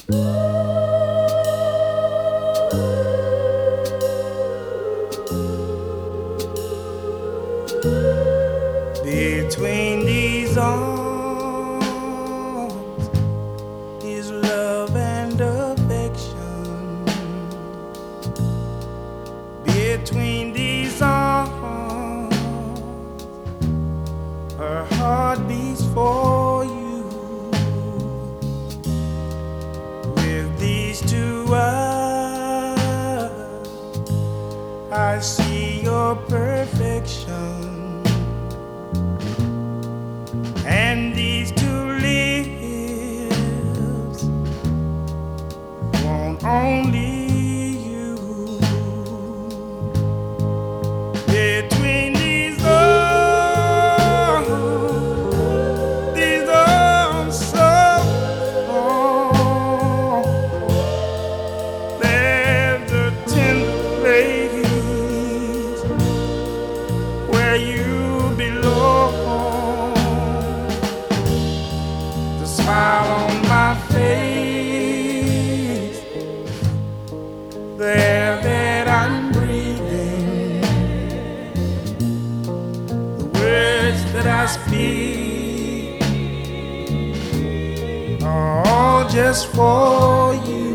Between these arms is love and affection. Between these arms, her heart beats for you. With these two eyes, I see your perfection. And these two lips want only you. Between these arms so long, there's a tender place where you belong. Smile on my face, the air that I'm breathing, the words that I speak are all just for you.